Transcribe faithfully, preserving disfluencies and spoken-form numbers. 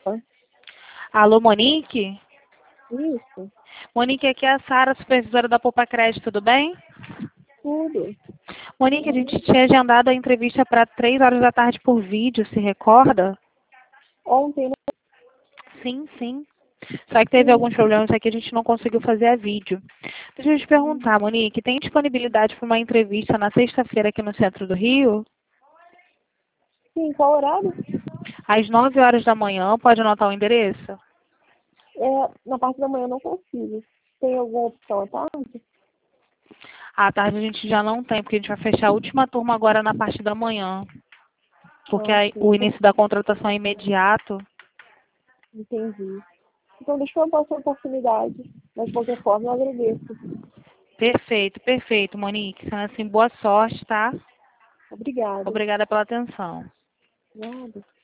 Oi? Alô, Monique? Isso, Monique, aqui é a Sara, supervisora da Poupa Crédito, tudo bem? tudo. Monique, a gente tinha agendado a entrevista para três horas da tarde por vídeo, se recorda? Ontem, né? Sim, sim. Só que teve alguns problemas aqui, a gente não conseguiu fazer a vídeo. Deixa eu te perguntar, Monique, tem disponibilidade para uma entrevista na sexta-feira aqui no centro do Rio? Sim, qual horário? Às nove horas da manhã, pode anotar o endereço? É, na parte da manhã eu não consigo. Tem alguma opção à tarde? À tarde a gente já não tem, porque a gente vai fechar a última turma agora na parte da manhã. Porque Ah, aí sim, o então, início da contratação é imediato. entendi. Então deixa eu passar a oportunidade. Mas de qualquer forma eu agradeço. Perfeito, perfeito, Monique. Sendo assim, boa sorte, tá? Obrigada. Obrigada pela atenção. Nada.